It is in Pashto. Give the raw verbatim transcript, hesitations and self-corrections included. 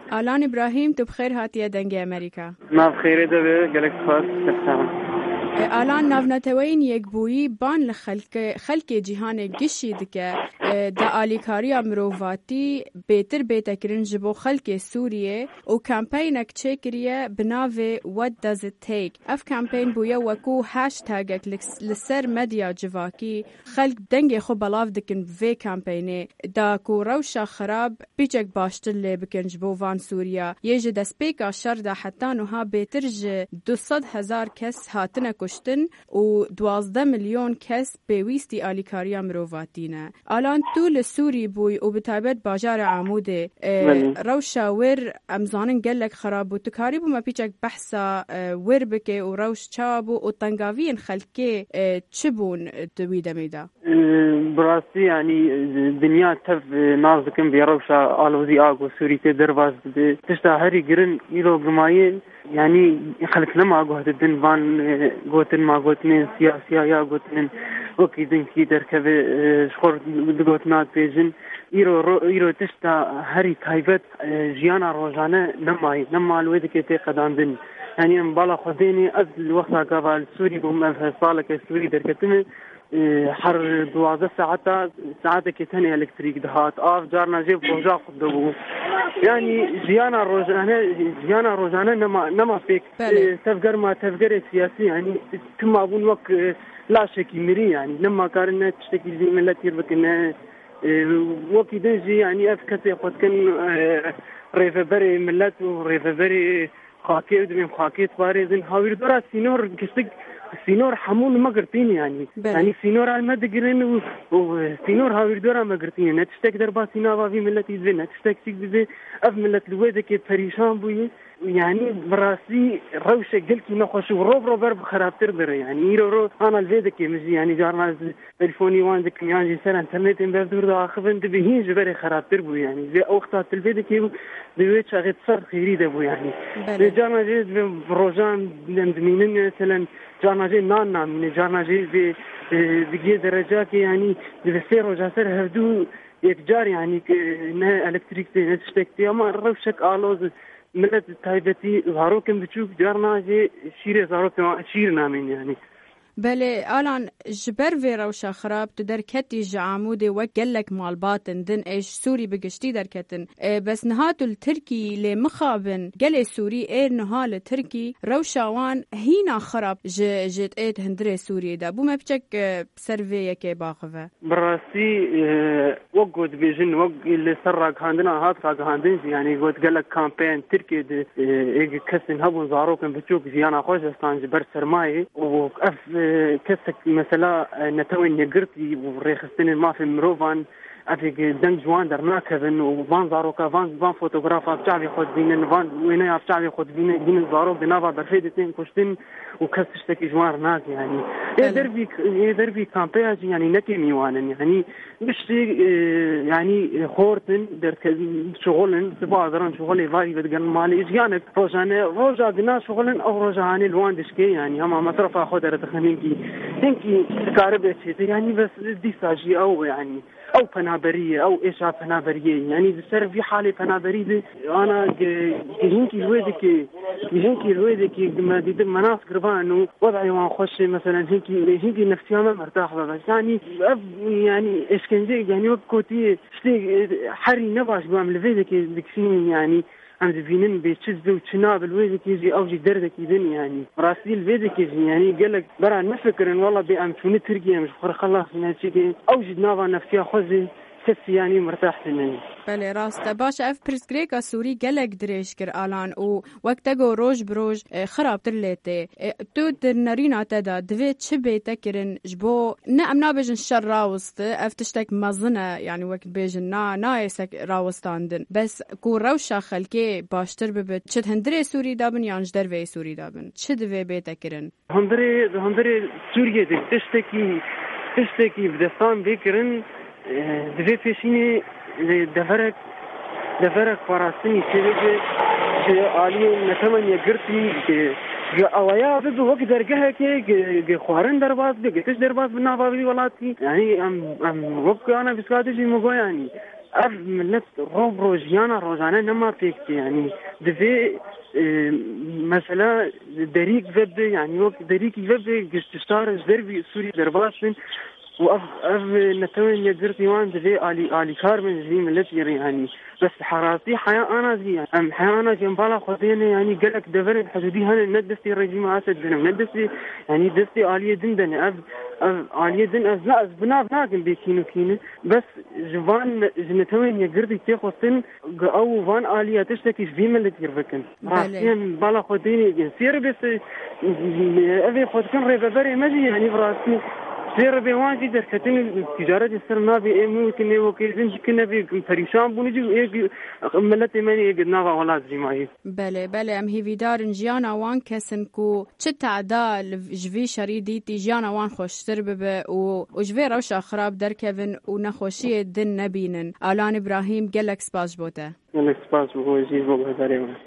آلان ابراهیم تو بخیر هاتیه دنگ امریکا. ما بخیره دبه گلک خاص کسان. آلان ناونتوین یک بویی بان لخلق خلق جهان گشی دکه دا آلیکاریا مروواتی بهتر بهتر کرن جبو خلق سوریه و کمپینک چه کریه بناوه what does it take. اف کمپین بویا وکو هاشتاگک لسر مدیا جواکی خلق دنگ خو بلاف دکن وی کمپینه دا کو روشا خراب بیچک باشتر لی بکن جبو وان سوریا یه جه دست پیکا شر دا حتی نوها بهتر جه دوصد هزار کس هاتنه کشتن و دوازده میلیون کس پیوستی آلیکاریا مروواتینه. الان طول سوری بوی و بتابت باجار عموده روشا ور امزانن گلک خراب و تکاری بو ما پیچک بحثا ور بکه و روش چابو و تنگاوین خلقه چبون دویده میده؟ براستی یعنی دنیا تف نازکن بی روشا آلوزی آگو سوری تی درواز بده تشتا هری گرن ایرو گمایین يعني خلق لما قهد الدن فان قوتن ما قوتن سياسية يا قوتن وكي دن كي دركب شخور قوتنات بيجن إيرو إيرو تشتا هري تايبت جيانا روجانا نماي نما الويدك تي قدام دن يعني مبالا خديني أز الوقت قبل السوري بهم أفصالك السوري دركتن حر دوازده ساعات ساعات كتاني إلكتريك دهات آف جارنا جيب روجا قدبو يعني جيانا روجانا جيانا روجانا نما نما فيك تفكر ما تفكر سياسي يعني ثم أبون وق لا شك مري يعني لما كارنا تشتكي زي من لا تيربكنا وقت دنجي يعني أفكر قد كان ريفبري ملات وريفبري خاكي ودمي خاكي تباري زين هاوير دورا سينور كستك سينور حمول ما قرتين يعني بل. يعني سينور على المد قرين وسينور هاوير دورا ما قرتين نتشتك دربا سيناوا في ملتي زين نتشتك سيك زي اف ملت الويدك فريشان بوي يعني براسي روشه قلتي نخش وروب روبر بخراب تردر يعني يرو رو انا الفيدك مزي يعني جارنا تليفوني واندك يعني سنه انترنت بردور دا اخفن تبهين جبري خراب تربو يعني زي وقتها الفيدك بيوت شغيت صار خيري دبو يعني جارنا جيت بروجان ندمينن مثلا جارنا جي نانا من جارنا جي في بقي درجات يعني بسير وجاسر هردو يكجار يعني نه الكتريكتي نتشتكتي اما روشك آلوز ملت تايبتي زاروكم بتشوف جارنا جي شير زاروكم شير نامين يعني بله الان جبر في روشا خراب تدر كتي جعمودي وقلك مال باطن دن ايش سوري بقشتي در كتن بس نهاتو التركي لمخابن قلي سوري اير نهال التركي روشا وان هينا خراب جيت ايت هندري سوري دا بو ما بچك سرفي يكي باخفة براسي وقود بيجن وق اللي سرق هاندنا هات راق هاندنج يعني قود قلك كامبين تركي دي ايجي كسن هبون زاروكم بتشوف زيانا خوش استان جبر سرماي وقف كسك مثلا نتوين نقرتي وريخستين ما في مروفان أفيك دنج جوان درناكبن وفان زاروكا فان فان فوتوغرافا بتاعي خد بين فان وينها بتاعي خد بين بين زاروك بنافا برفيدتين كشتين وكسشتك جوان ناك يعني يقدر بي يقدر بي كامبياج يعني نكي ميوانن يعني مش يعني خورتن درك شغلن سبادرن شغلي فاي بدقن مالي إجيانك روجانة روجا قنا شغلن أو روجاني الواندشكي يعني هما مصرف أخذ رتخنينكي هنكي كاربة شيء يعني بس دي ساجي أو يعني أو فنابرية أو إيش فنابرية يعني بصير في حالة فنابرية أنا جهنكي الويدك جهنكي الويدك ما دي مناس قربان إنه وضعي وان خوش مثلا هنكي هنكي نفسيا ما مرتاح بس يعني يعني إيش كان زي يعني وقتي شتي حري نباش بعمل الويدك بكسين يعني عم زفينن بيتشزو وتشناب الويدك يجي أوجي دردك يدن يعني راسي الويدك يجي يعني قال لك برا نفكر إن والله بأم شو نترجع مش خر خلاص نتيجة أوجي نافا نفسيا خوزي كسي يعني مرتاح سنين. بله راست باش اف پرسکریکا سوری گلک دریش کر آلان و وقت گو روز بروز خراب تر لیته تو در نرینا تدا دوی چه بیتا کرن جبو نه امنا بجن شر راوست اف تشتک مزنه يعني وقت بجن نا نا يسك راوستاندن بس کو روشا خلکی باشتر ببت چه هندری سوری دابن یانج در وی سوری دابن چه دوی بیتا کرن هندری هندری سوریه دی تشتکی تشتکی بدستان بیکرن دوی پیشینی دفرك دفرك فراسني سيرجي في عالي نتمنى قرتي أويا بده وقت درجها كي خوارن درباز بيجي كش درباز بالنافع ولاتي يعني أم أم وقت أنا بسكاتي في مقو يعني اف ملت روب روجيانا روزانا نما فيك يعني دفي مثلا دريك فب يعني وقت دريك فب قشتشتار دربي سوري درباسن وأف أف نتوين يدرتي وان دفي آلي آلي كارمن زي ملت يعني بس حراسي حياة أنا زي أم حياة أنا جنبالا خدينا يعني قالك دفرن حدودي هن ندستي رجيم عسد دنم ندستي يعني دستي آلية دندن أف أف آلية دن أف لا أف بنا بناكن بيكينو كينو بس جوان جنتوين يقردي تيخو سن أو فان آلية تشتكي في ملت يربكن راسيا بالا خديني سير بس أبي خدكن ريبابري مجي يعني براسي سير بيوان جدر كتن التجارة السرنا بيمو كنا وكيزن كنا بي فريشان بونجي إيه ملت ماني قدنا ولا زماي. بله بله أم هي فيدار جيانا وان كسن كو شتعدا جوي شريدي تجيانا وان خوشتر بب وجوي روشة خراب در كيفن ونخوشية دن نبينن. آلان إبراهيم جلك سباش بوته. جلك سباش بوه جيز بوه داريما.